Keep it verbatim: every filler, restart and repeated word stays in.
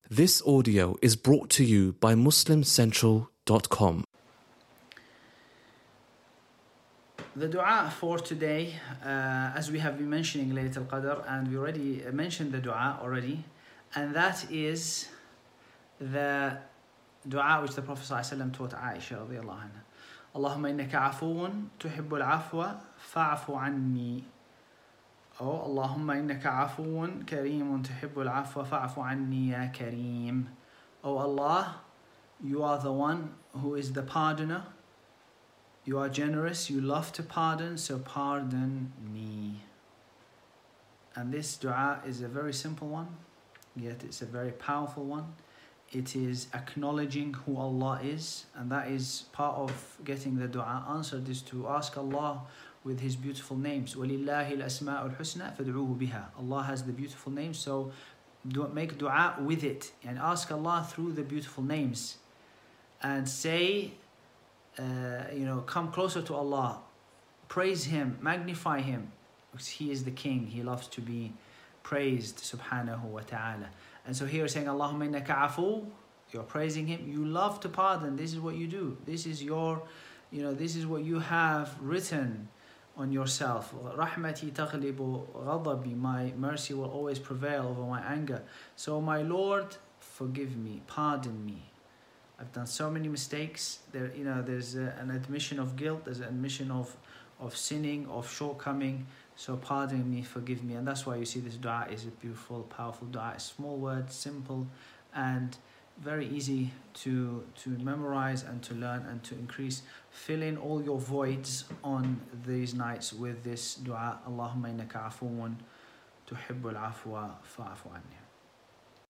This audio is brought to you by muslim central dot com. The dua for today, uh, as we have been mentioning Laylat al-Qadr, and we already mentioned the dua already, and that is the dua which the Prophet ﷺ taught Aisha radiyallahu anha. Allahumma innaka afuun tuhibbul afwa fa'afu anni. Oh, Allahumma innaka afuun kareemun tuhibbul afwa fa'afu anni ya kareem. Oh Allah, you are the one who is the pardoner. You are generous, you love to pardon, so pardon me. And this dua is a very simple one, yet it's a very powerful one. It is acknowledging who Allah is, and that is part of getting the dua answered, is to ask Allah with His beautiful names. وَلِلَّهِ الْأَسْمَاءُ الْحُسْنَى فَادْعُوهُ بِهَا. Allah has the beautiful names, so do, make dua with it, and ask Allah through the beautiful names. And say, uh, you know, come closer to Allah, praise Him, magnify Him, because He is the King, He loves to be praised, subhanahu wa ta'ala. And so here saying, Allahumma innaka afu, you're praising Him, you love to pardon, this is what you do, this is your, you know, this is what you have written on yourself. Rahmati taghlibu ghadabi, my mercy will always prevail over my anger. So my Lord, forgive me, pardon me. I've done so many mistakes. There, you know, there's a, an admission of guilt, there's an admission of, of sinning, of shortcoming. So pardon me, forgive me. And that's why you see this dua is a beautiful, powerful dua. It's small words, simple, and very easy to to memorize and to learn and to increase. Fill in all your voids on these nights with this dua. Allahumma innaka afuun tuhibbul afwa fa'afu anni.